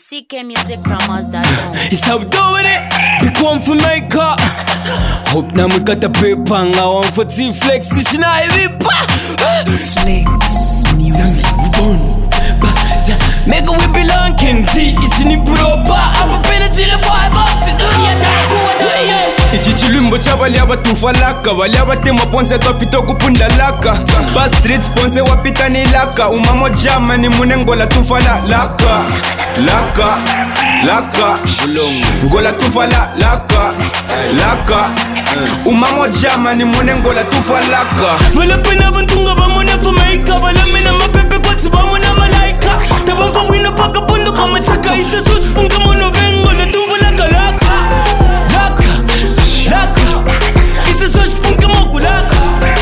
ckmusicpromos.com. It's how we doing it. We come for maker. Hope now we got the paper. I want for T-Flex. It's not even Flex music. Make we belong King T. It's in the proper. I'm a penalty for I got to do it. Ichi chilimbo cha baliaba tufalaka baliaba tema ponse topito kupunda laka Bas street ponse wapita ni laka Umamo jama ni munengola tufala laka Laka, laka Ngola tufala laka Laka Umamo jama ni munengola tufalaka Wala pena bantunga bamona fumaika Wala mena mapepe kwa tibamona malaika Tabanfa wina paka pondo kama chaka Isa such punga mono bengola tufalaka laka Laka, it's a such punka moku laka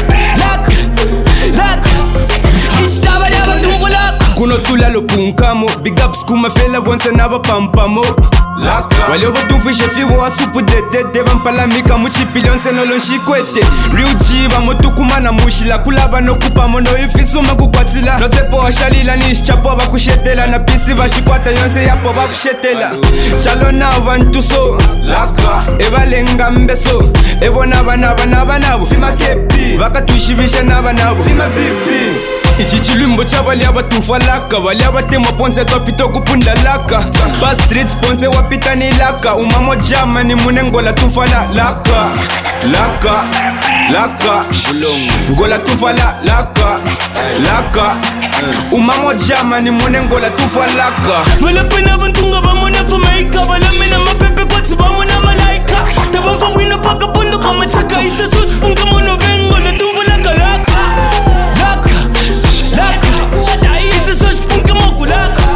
Each time I never do for laka Kuno tula lo punkamo Big ups kuma fela once another pampamo Laka Wale obo tufishe fiwo wa supu dede Vampala mika muchi pilionse nolon shikwete Real G vamo tukumana mushila Kulaba no kupamo no ifisuma kukwatila No tepo wa shalila ni chapo vakushetela Na pisi vachikwata yonse yapo vakushetela Shalona vantuso Laka Evalenga mbeso Ebona vanavo Fima kepi Vakatuishibisha navo Fima vivi Ichi chilimbo cha baliaba tufalaka Baliaba tema ponse topito kupunda laka Bas street ponse wapita ni laka Umamo jama ni munengola tufala laka Laka, laka Ngola tufala laka Laka Umamo jama ni munengola tufalaka Wala pena bantunga bamona fumaika Wala mena mapepe kwa tibamona malaika Tabanfa wina paka pondo kama chaka Isa such punga mono bengola tufalaka laka Laka, it's a such punka moku laka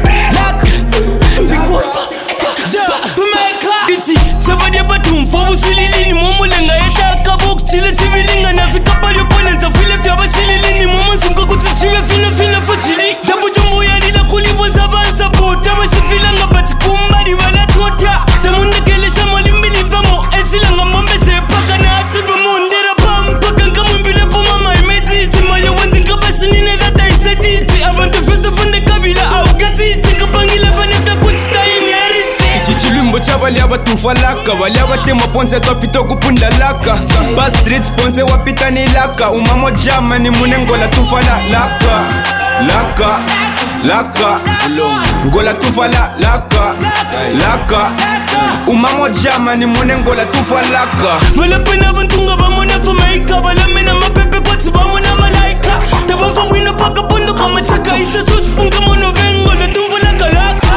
Isi, sabadi ya batum Fabu sililini momo lenga Eta kabok chile chivilinga Nafika pali oponenta File fyaba sililini Momo sunka kutichive fina fachili Dabu jumbo ya nila kulibo zabansa po Dama shifilanga bati kumbari wala tota Damu nekelesha malimbili vamo Echilanga mambe se paka na achiva mondera pam Paka nka mwimbile po mama imeti Itima ya wendinka bashinine data isetiti Abantu fesa funde kabila au gatiti Kapangile vanefya kuchitaini eriti Ichi chilimbo cha baliaba tufalaka Baliaba tema ponse topito kupunda laka Bas street ponse wapita ni laka Umamo jama ni munengola tufala laka Laka, laka Ngola tufala laka Laka Umamo jama ni munengola tufalaka Wala pena bantunga bamona fumaika Wala mena mapepe kwa tibamona malaika Tabanfa wina paka pondo kama chaka Isa such punga mono bengola tufalaka laka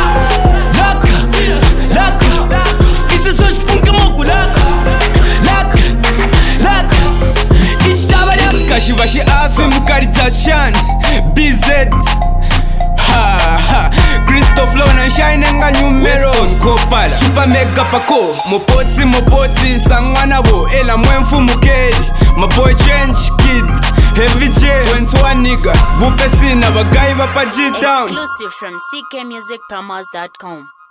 Laka It's a such punka moku laka Each time I have Kashibashi Afim Karitashan BZ Christoph Lona Shinenga numero Kopala Super mega pako Mopoti Sangwana bo Ela mwenfu mukeli My boy Change Kids Heavy J 21 nigga Bupesina Bagai Bapaji down Exclusive from ckmusicpromos.com.